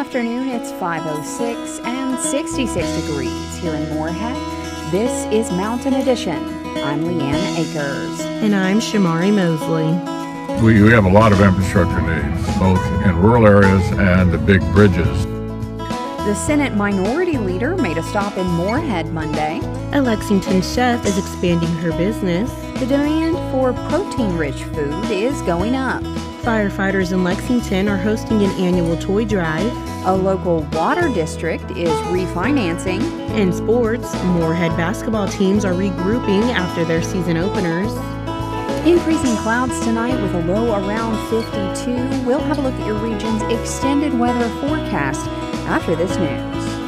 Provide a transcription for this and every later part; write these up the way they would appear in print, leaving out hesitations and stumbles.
afternoon, it's 5:06 and 66 degrees here in Moorhead. This is Mountain Edition. I'm Leanne Akers. And I'm Shamari Mosley. We have a lot of infrastructure needs, both in rural areas and the big bridges. The Senate Minority Leader made a stop in Moorhead Monday. A Lexington chef is expanding her business. The demand for protein-rich food is going up. Firefighters in Lexington are hosting an annual toy drive. A local water district is refinancing. In sports, Moorhead basketball teams are regrouping after their season openers. Increasing clouds tonight with a low around 52. We'll have a look at your region's extended weather forecast after this news.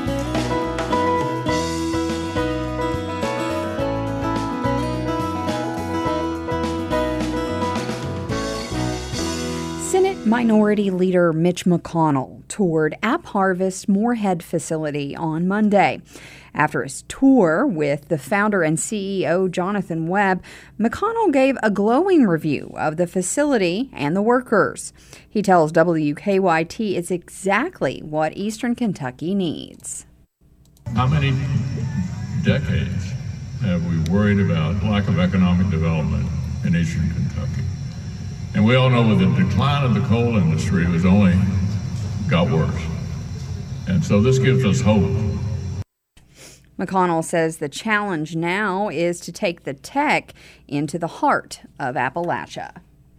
Senate Minority Leader Mitch McConnell toured AppHarvest Moorhead facility on Monday. After his tour with the founder and CEO Jonathan Webb, McConnell gave a glowing review of the facility and the workers. He tells WKYT it's exactly what Eastern Kentucky needs. How many decades have we worried about lack of economic development in Eastern Kentucky? And we all know with the decline of the coal industry, it was only got worse. And so this gives us hope. McConnell says the challenge now is to take the tech into the heart of Appalachia.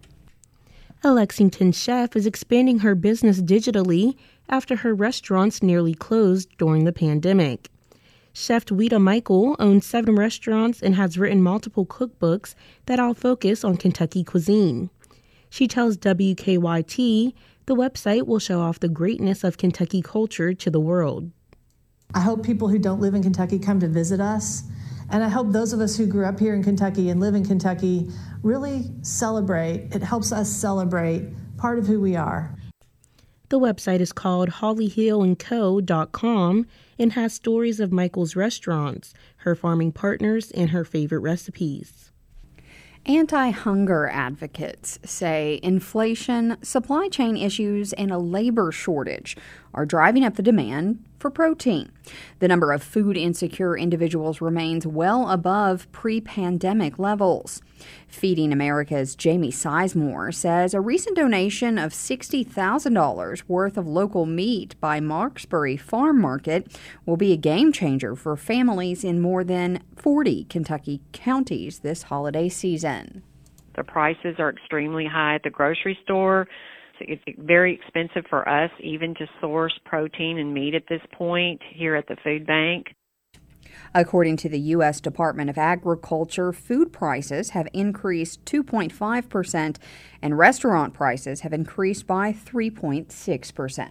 A Lexington chef is expanding her business digitally after her restaurants nearly closed during the pandemic. Chef Weta Michael owns 7 restaurants and has written multiple cookbooks that all focus on Kentucky cuisine. She tells WKYT the website will show off the greatness of Kentucky culture to the world. I hope people who don't live in Kentucky come to visit us. And I hope those of us who grew up here in Kentucky and live in Kentucky really celebrate. It helps us celebrate part of who we are. The website is called hollyhillandco.com and has stories of Michael's restaurants, her farming partners, and her favorite recipes. Anti-hunger advocates say inflation, supply chain issues, and a labor shortage are driving up the demand for protein. The number of food insecure individuals remains well above pre-pandemic levels. Feeding America's Jamie Sizemore says a recent donation of $60,000 worth of local meat by Marksbury Farm Market will be a game changer for families in more than 40 Kentucky counties this holiday season. The prices are extremely high at the grocery store. It's very expensive for us even to source protein and meat at this point here at the food bank. According to the U.S. Department of Agriculture, food prices have increased 2.5% and restaurant prices have increased by 3.6%.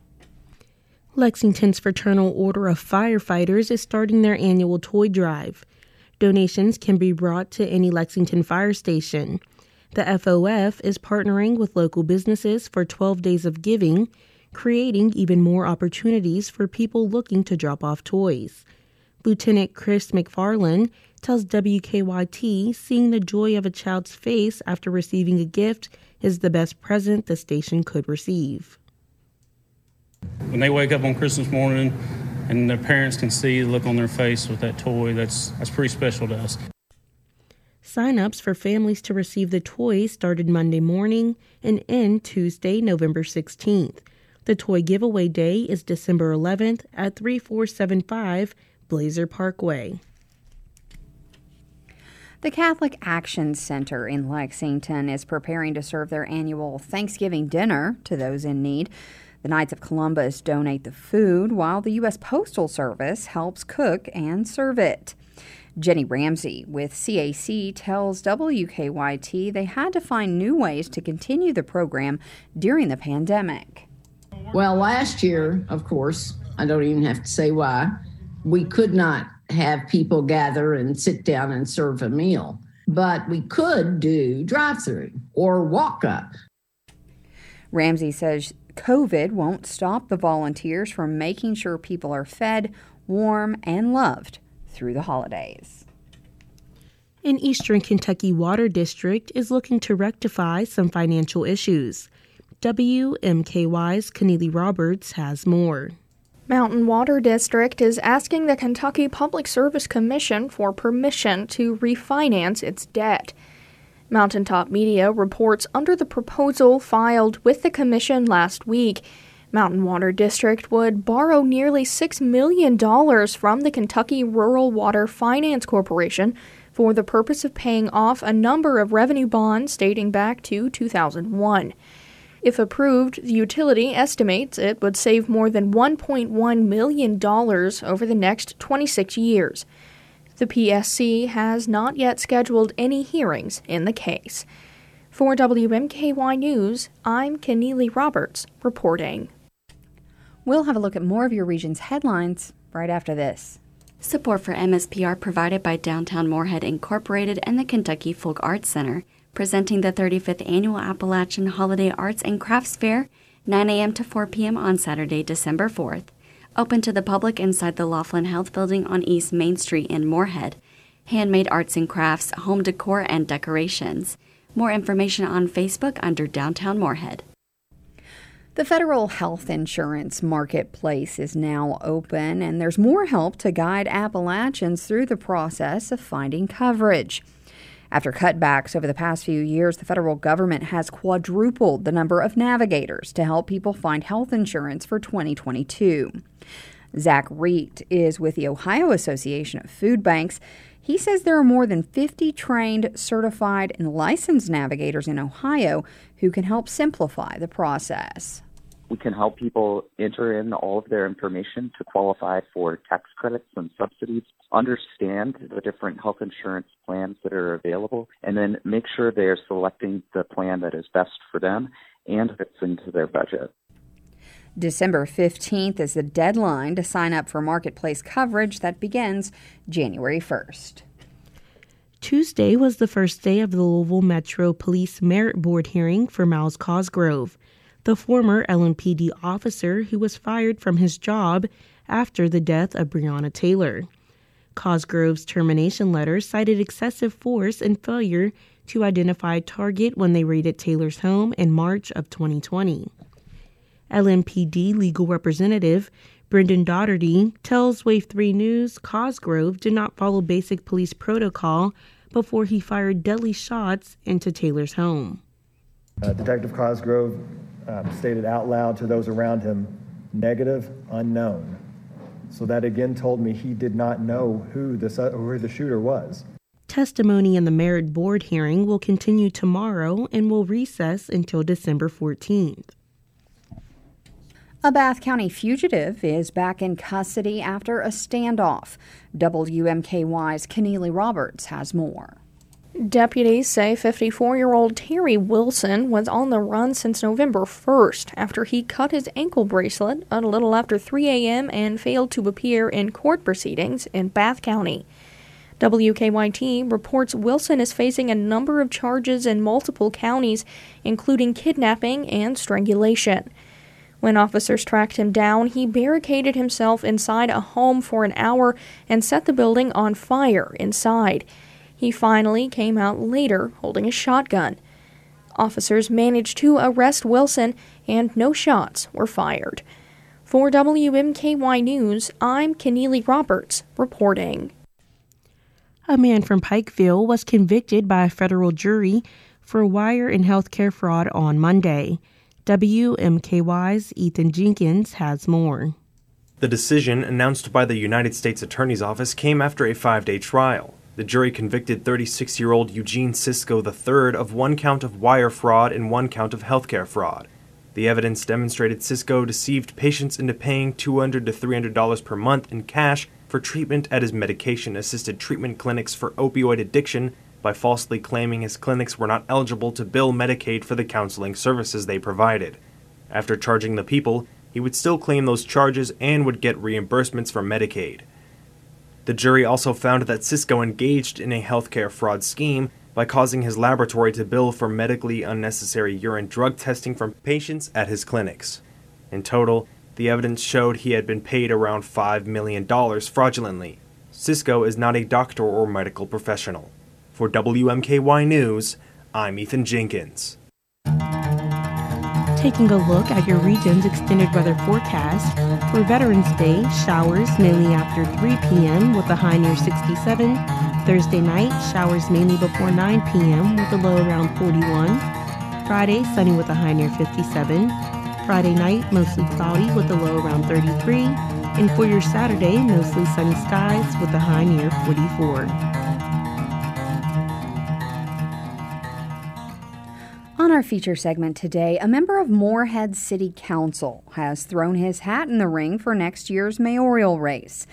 Lexington's Fraternal Order of Firefighters is starting their annual toy drive. Donations can be brought to any Lexington fire station. The FOF is partnering with local businesses for 12 days of giving, creating even more opportunities for people looking to drop off toys. Lieutenant Chris McFarland tells WKYT seeing the joy of a child's face after receiving a gift is the best present the station could receive. When they wake up on Christmas morning and their parents can see the look on their face with that toy, that's pretty special to us. Sign-ups for families to receive the toys started Monday morning and end Tuesday, November 16th. The toy giveaway day is December 11th at 3475 Blazer Parkway. The Catholic Action Center in Lexington is preparing to serve their annual Thanksgiving dinner to those in need. The Knights of Columbus donate the food, while the U.S. Postal Service helps cook and serve it. Jenny Ramsey with CAC tells WKYT they had to find new ways to continue the program during the pandemic. Well, last year, of course, I don't even have to say why, we could not have people gather and sit down and serve a meal. But we could do drive-through or walk-up. Ramsey says COVID won't stop the volunteers from making sure people are fed, warm, and loved through the holidays. An Eastern Kentucky water district is looking to rectify some financial issues. WMKY's Keneally Roberts has more. Mountain Water District is asking the Kentucky Public Service Commission for permission to refinance its debt. Mountaintop Media reports under the proposal filed with the commission last week, Mountain Water District would borrow nearly $6 million from the Kentucky Rural Water Finance Corporation for the purpose of paying off a number of revenue bonds dating back to 2001. If approved, the utility estimates it would save more than $1.1 million over the next 26 years. The PSC has not yet scheduled any hearings in the case. For WMKY News, I'm Keneally Roberts reporting. We'll have a look at more of your region's headlines right after this. Support for MSPR provided by Downtown Moorhead Incorporated and the Kentucky Folk Arts Center, presenting the 35th Annual Appalachian Holiday Arts and Crafts Fair, 9 a.m. to 4 p.m. on Saturday, December 4th. Open to the public inside the Laughlin Health Building on East Main Street in Moorhead. Handmade arts and crafts, home decor, and decorations. More information on Facebook under Downtown Moorhead. The federal health insurance marketplace is now open, and there's more help to guide Appalachians through the process of finding coverage. After cutbacks over the past few years, the federal government has quadrupled the number of navigators to help people find health insurance for 2022. Zach Reet is with the Ohio Association of Food Banks. He says there are more than 50 trained, certified, and licensed navigators in Ohio who can help simplify the process. We can help people enter in all of their information to qualify for tax credits and subsidies, understand the different health insurance plans that are available, and then make sure they're selecting the plan that is best for them and fits into their budget. December 15th is the deadline to sign up for marketplace coverage that begins January 1st. Tuesday was the first day of the Louisville Metro Police Merit Board hearing for Miles Cosgrove, the former LMPD officer who was fired from his job after the death of Breonna Taylor. Cosgrove's termination letter cited excessive force and failure to identify a target when they raided Taylor's home in March of 2020. LMPD legal representative Brendan Dougherty tells Wave 3 News Cosgrove did not follow basic police protocol before he fired deadly shots into Taylor's home. Detective Cosgrove stated out loud to those around him, negative, unknown. So that again told me he did not know who the shooter was. Testimony in the Merit Board hearing will continue tomorrow and will recess until December 14th. A Bath County fugitive is back in custody after a standoff. WMKY's Keneally Roberts has more. Deputies say 54-year-old Terry Wilson was on the run since November 1st after he cut his ankle bracelet a little after 3 a.m. and failed to appear in court proceedings in Bath County. WKYT reports Wilson is facing a number of charges in multiple counties, including kidnapping and strangulation. When officers tracked him down, he barricaded himself inside a home for an hour and set the building on fire inside. He finally came out later holding a shotgun. Officers managed to arrest Wilson, and no shots were fired. For WMKY News, I'm Keneally Roberts reporting. A man from Pikeville was convicted by a federal jury for wire and healthcare fraud on Monday. WMKY's Ethan Jenkins has more. The decision, announced by the United States Attorney's Office, came after a 5-day trial. The jury convicted 36-year-old Eugene Cisco III of 1 count of wire fraud and 1 count of healthcare fraud. The evidence demonstrated Cisco deceived patients into paying $200 to $300 per month in cash for treatment at his medication-assisted treatment clinics for opioid addiction by falsely claiming his clinics were not eligible to bill Medicaid for the counseling services they provided. After charging the people, he would still claim those charges and would get reimbursements from Medicaid. The jury also found that Cisco engaged in a healthcare fraud scheme by causing his laboratory to bill for medically unnecessary urine drug testing from patients at his clinics. In total, the evidence showed he had been paid around $5 million fraudulently. Cisco is not a doctor or medical professional. For WMKY News, I'm Ethan Jenkins. Taking a look at your region's extended weather forecast, for Veterans Day, showers mainly after 3 p.m. with a high near 67. Thursday night, showers mainly before 9 p.m. with a low around 41. Friday, sunny with a high near 57. Friday night, mostly cloudy with a low around 33. And for your Saturday, mostly sunny skies with a high near 44. On our feature segment today, a member of Morehead City Council has thrown his hat in the ring for next year's mayoral race.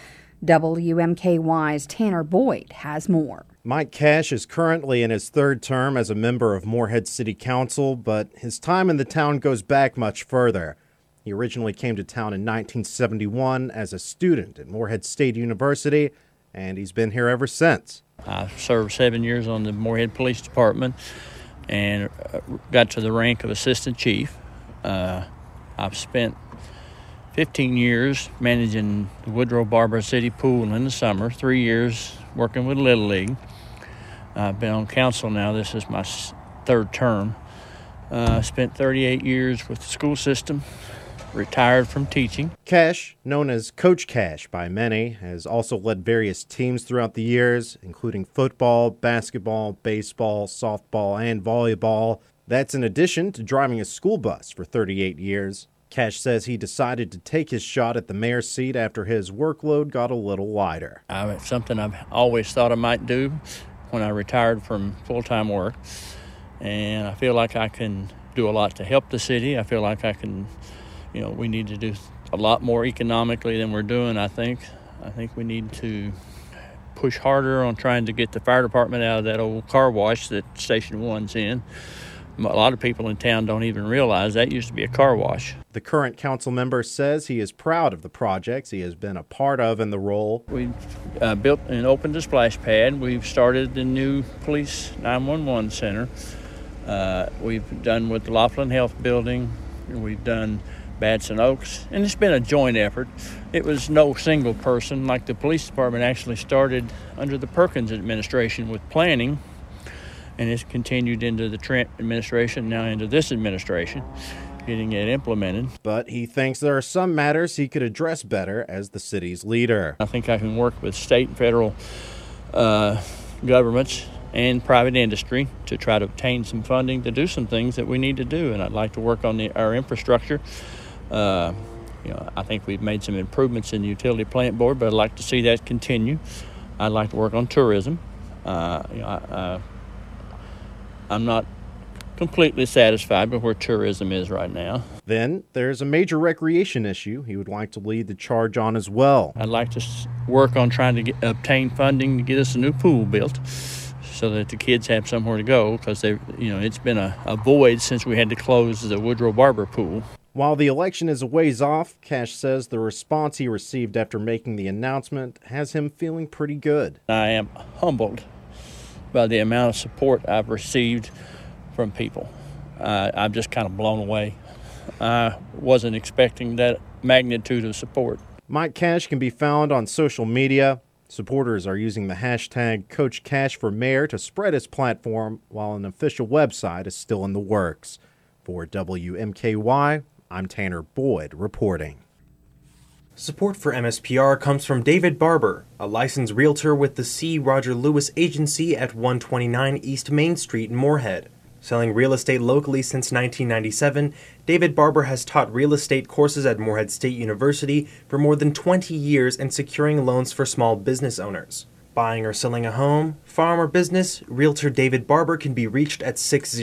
WMKY's Tanner Boyd has more. Mike Cash is currently in his third term as a member of Morehead City Council, but his time in the town goes back much further. He originally came to town in 1971 as a student at Morehead State University, and he's been here ever since. I served 7 years on the Morehead Police Department and got to the rank of assistant chief. I've spent 15 years managing the Woodrow Barber City Pool in the summer, 3 years working with Little League. I've been on council now. This is my third term. Spent 38 years with the school system, retired from teaching. Cash, known as Coach Cash by many, has also led various teams throughout the years, including football, basketball, baseball, softball, and volleyball. That's in addition to driving a school bus for 38 years. Cash says he decided to take his shot at the mayor's seat after his workload got a little lighter. It's something I've always thought I might do when I retired from full-time work. And I feel like I can do a lot to help the city. I feel like I can, we need to do a lot more economically than we're doing, I think. I think we need to push harder on trying to get the fire department out of that old car wash that Station 1's in. A lot of people in town don't even realize that used to be a car wash. The current council member says he is proud of the projects he has been a part of in the role. We've built and opened a splash pad. We've started the new police 911 center. We've done with the Laughlin Health Building. We've done Badson Oaks, and it's been a joint effort. It was no single person. Like the police department actually started under the Perkins administration with planning, and it's continued into the Trent administration, now into this administration, getting it implemented. But he thinks there are some matters he could address better as the city's leader. I think I can work with state and federal governments and private industry to try to obtain some funding to do some things that we need to do. And I'd like to work on our infrastructure. I think we've made some improvements in the utility plant board, but I'd like to see that continue. I'd like to work on tourism. I'm not completely satisfied with where tourism is right now. Then there's a major recreation issue he would like to lead the charge on as well. I'd like to work on trying to obtain funding to get us a new pool built so that the kids have somewhere to go, because it's been a void since we had to close the Woodrow Barber pool. While the election is a ways off, Cash says the response he received after making the announcement has him feeling pretty good. I am humbled by the amount of support I've received from people. I'm just kind of blown away. I wasn't expecting that magnitude of support. Mike Cash can be found on social media. Supporters are using the hashtag #CoachCashForMayor to spread his platform, while an official website is still in the works. For WMKY, I'm Tanner Boyd reporting. Support for MSPR comes from David Barber, a licensed realtor with the C. Roger Lewis Agency at 129 East Main Street in Morehead. Selling real estate locally since 1997, David Barber has taught real estate courses at Morehead State University for more than 20 years and securing loans for small business owners. Buying or selling a home, farm, or business, Realtor David Barber can be reached at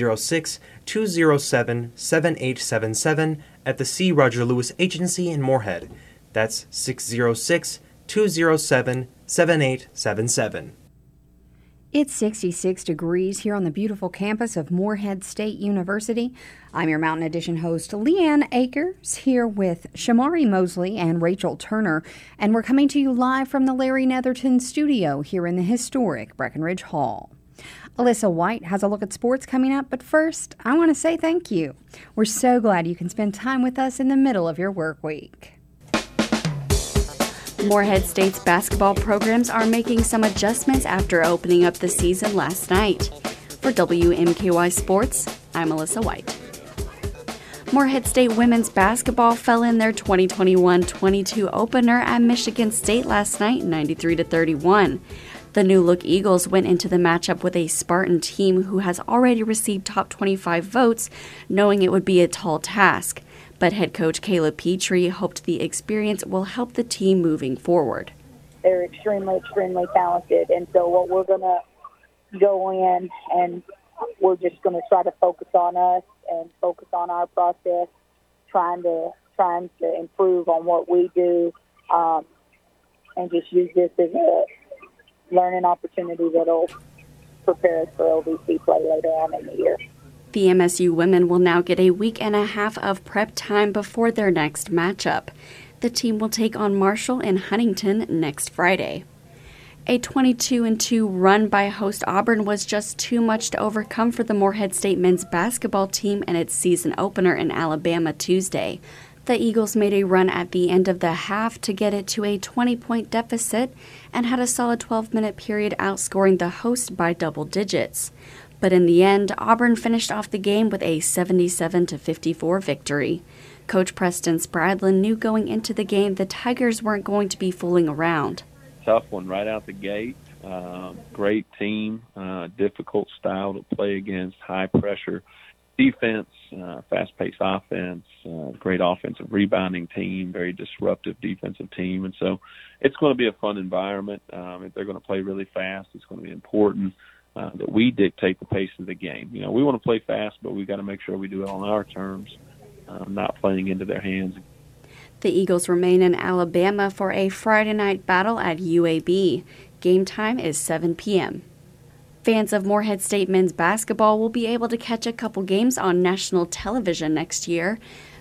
606-207-7877 at the C. Roger Lewis Agency in Morehead. That's 606-207-7877. It's 66 degrees here on the beautiful campus of Morehead State University. I'm your Mountain Edition host, Leanne Akers, here with Shamari Mosley and Rachel Turner, and we're coming to you live from the Larry Netherton studio here in the historic Breckenridge Hall. Alyssa White has a look at sports coming up, but first, I want to say thank you. We're so glad you can spend time with us in the middle of your work week. Morehead State's basketball programs are making some adjustments after opening up the season last night. For WMKY Sports, I'm Alyssa White. Morehead State women's basketball fell in their 2021-22 opener at Michigan State last night, 93-31. The new-look Eagles went into the matchup with a Spartan team who has already received top 25 votes, knowing it would be a tall task. But head coach Kayla Petrie hoped the experience will help the team moving forward. They're extremely, extremely talented, and so what we're going to go in and we're just going to try to focus on us and focus on our process, trying to improve on what we do, and just use this as a learning opportunity that'll prepare us for OVC play later on in the year. The MSU women will now get a week and a half of prep time before their next matchup. The team will take on Marshall in Huntington next Friday. A 22-2 run by host Auburn was just too much to overcome for the Morehead State men's basketball team in its season opener in Alabama Tuesday. The Eagles made a run at the end of the half to get it to a 20-point deficit and had a solid 12-minute period outscoring the host by double digits. But in the end, Auburn finished off the game with a 77-54 victory. Coach Preston Spradlin knew going into the game the Tigers weren't going to be fooling around. Tough one right out the gate. Great team, difficult style to play against, high pressure defense, fast-paced offense, great offensive rebounding team, very disruptive defensive team. And so it's going to be a fun environment. If they're going to play really fast, it's going to be important that we dictate the pace of the game. You know, we want to play fast, but we've got to make sure we do it on our terms, not playing into their hands. The Eagles remain in Alabama for a Friday night battle at UAB. Game time is 7 p.m. Fans of Morehead State men's basketball will be able to catch a couple games on national television next year.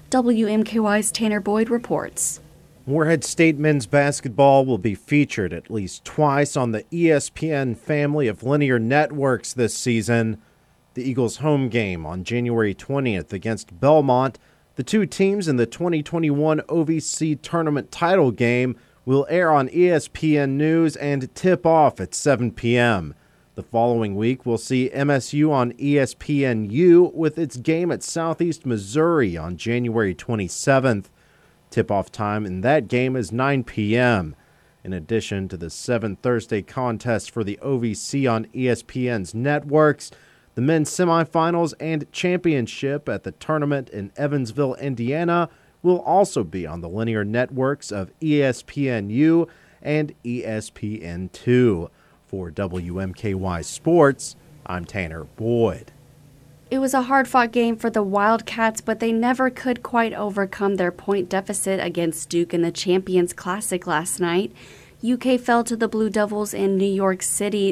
WMKY's Tanner Boyd reports. Morehead State men's basketball will be featured at least twice on the ESPN family of linear networks this season. The Eagles' home game on January 20th against Belmont. The two teams in the 2021 OVC tournament title game will air on ESPN News and tip off at 7 p.m. The following week, we'll see MSU on ESPNU with its game at Southeast Missouri on January 27th. Tip-off time in that game is 9 p.m. In addition to the 7 Thursday contests for the OVC on ESPN's networks, the men's semifinals and championship at the tournament in Evansville, Indiana, will also be on the linear networks of ESPNU and ESPN2. For WMKY Sports, I'm Tanner Boyd. It was a hard-fought game for the Wildcats, but they never could quite overcome their point deficit against Duke in the Champions Classic last night. UK fell to the Blue Devils in New York City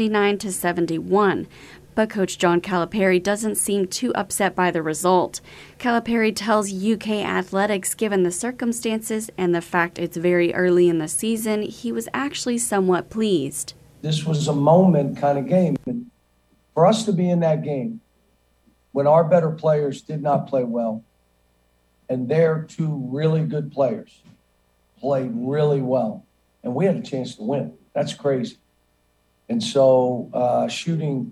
79-71. But Coach John Calipari doesn't seem too upset by the result. Calipari tells UK Athletics, given the circumstances and the fact it's very early in the season, he was actually somewhat pleased. This was a moment kind of game. For us to be in that game when our better players did not play well, and their two really good players played really well, and we had a chance to win. That's crazy. And so shooting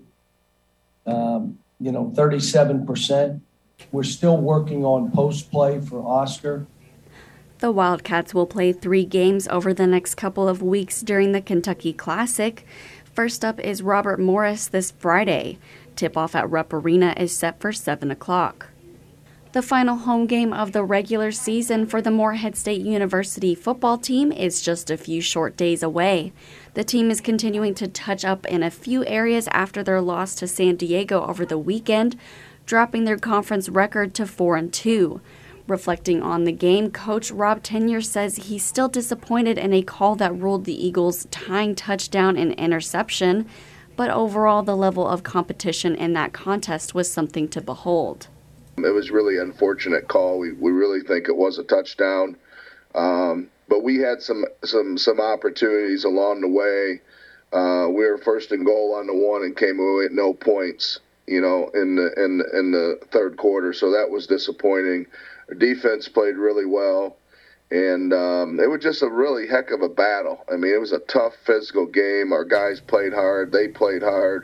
37%. We're still working on post play for Oscar. The Wildcats will play 3 games over the next couple of weeks during the Kentucky Classic. First up is Robert Morris this Friday. Tip-off at Rupp Arena is set for 7 o'clock. The final home game of the regular season for the Morehead State University football team is just a few short days away. The team is continuing to touch up in a few areas after their loss to San Diego over the weekend, dropping their conference record to 4-2. Reflecting on the game, Coach Rob Tenyer says he's still disappointed in a call that ruled the Eagles' tying touchdown and interception, but overall the level of competition in that contest was something to behold. It was really an unfortunate call. We really think it was a touchdown, but we had some opportunities along the way. We were first and goal on the 1 and came away with no points, in the third quarter. So that was disappointing. Our defense played really well, and it was just a really heck of a battle. I mean, it was a tough physical game. Our guys played hard. They played hard.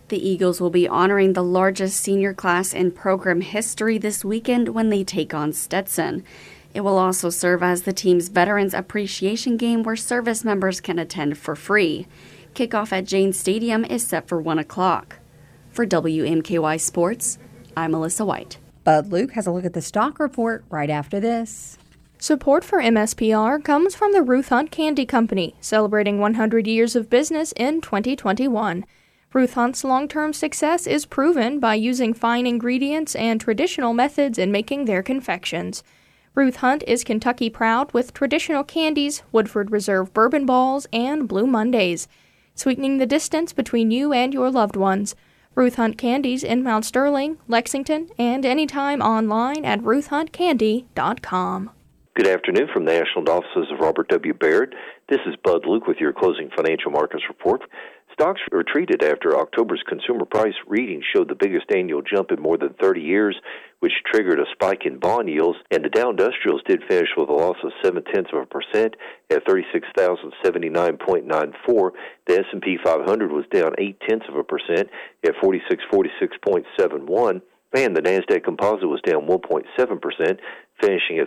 The Eagles will be honoring the largest senior class in program history this weekend when they take on Stetson. It will also serve as the team's Veterans Appreciation Game where service members can attend for free. Kickoff at Jane Stadium is set for 1 o'clock. For WMKY Sports, I'm Melissa White. Bud Luke has a look at the stock report right after this. Support for MSPR comes from the Ruth Hunt Candy Company, celebrating 100 years of business in 2021. Ruth Hunt's long-term success is proven by using fine ingredients and traditional methods in making their confections. Ruth Hunt is Kentucky proud with traditional candies, Woodford Reserve bourbon balls, and Blue Mondays, sweetening the distance between you and your loved ones. Ruth Hunt Candies in Mount Sterling, Lexington, and anytime online at ruthhuntcandy.com. Good afternoon from the National Offices of Robert W. Baird. This is Bud Luke with your closing financial markets report. Stocks retreated after October's consumer price reading showed the biggest annual jump in more than 30 years, which triggered a spike in bond yields, and the Dow Industrials did finish with a loss of 0.7% at 36,079.94. The S&P 500 was down 0.8% at 4646.71. And the NASDAQ Composite was down 1.7%, finishing at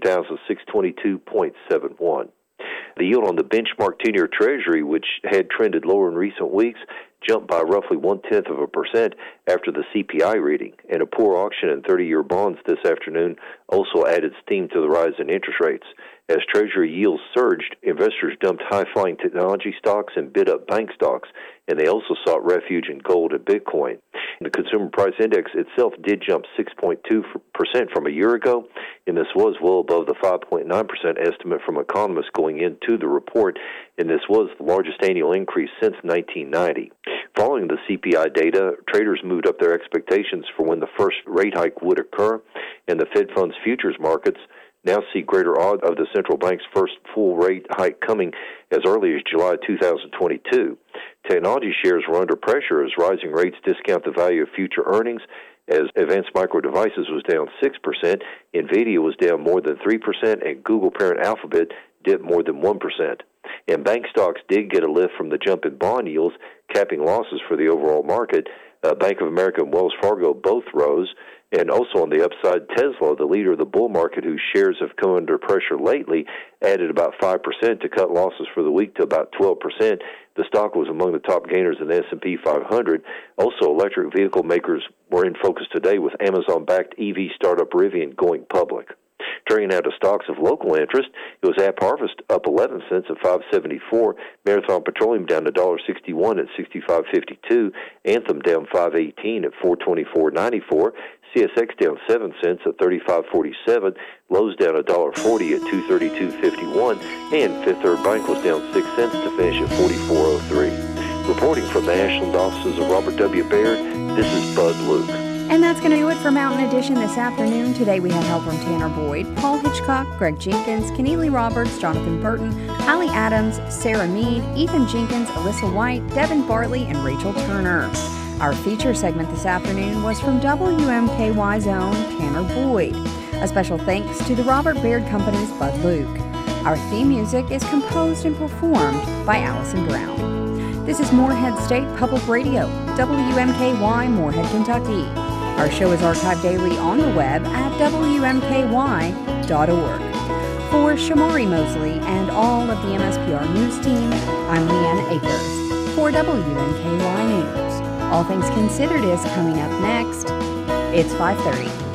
15,622.71. The yield on the benchmark 10-year Treasury, which had trended lower in recent weeks, jumped by roughly 0.1% after the CPI reading, and a poor auction in 30-year bonds this afternoon also added steam to the rise in interest rates. As Treasury yields surged, investors dumped high-flying technology stocks and bid up bank stocks, and they also sought refuge in gold and Bitcoin. The Consumer Price Index itself did jump 6.2% from a year ago, and this was well above the 5.9% estimate from economists going into the report, and this was the largest annual increase since 1990. Following the CPI data, traders moved up their expectations for when the first rate hike would occur, and the Fed funds futures markets now see greater odds of the central bank's first full rate hike coming as early as July 2022. Technology shares were under pressure as rising rates discount the value of future earnings, as Advanced Micro Devices was down 6%, NVIDIA was down more than 3%, and Google parent Alphabet dipped more than 1%. And bank stocks did get a lift from the jump in bond yields, capping losses for the overall market. Bank of America and Wells Fargo both rose. And also on the upside, Tesla, the leader of the bull market whose shares have come under pressure lately, added about 5% to cut losses for the week to about 12%. The stock was among the top gainers in the S&P 500. Also, electric vehicle makers were in focus today with Amazon-backed EV startup Rivian going public. Turning now to stocks of local interest, it was AppHarvest up 11 cents at $5.74, Marathon Petroleum down $1.61 at $65.52, Anthem down $5.18 at $424.94, CSX down 7 cents at $35.47, Lowe's down $1.40 at $232.51, and Fifth Third Bank was down 6 cents to finish at $44.03. Reporting from the National Offices of Robert W. Baird, this is Bud Luke. And that's going to do it for Mountain Edition this afternoon. Today we had help from Tanner Boyd, Paul Hitchcock, Greg Jenkins, Keneally Roberts, Jonathan Burton, Hallie Adams, Sarah Mead, Ethan Jenkins, Alyssa White, Devin Bartley, and Rachel Turner. Our feature segment this afternoon was from WMKY's own Tanner Boyd. A special thanks to the Robert Baird Company's Bud Luke. Our theme music is composed and performed by Allison Brown. This is Morehead State Public Radio, WMKY, Morehead, Kentucky. Our show is archived daily on the web at WMKY.org. For Shamari Mosley and all of the MSPR News team, I'm Leanne Akers for WMKY News. All Things Considered is coming up next. It's 5:30.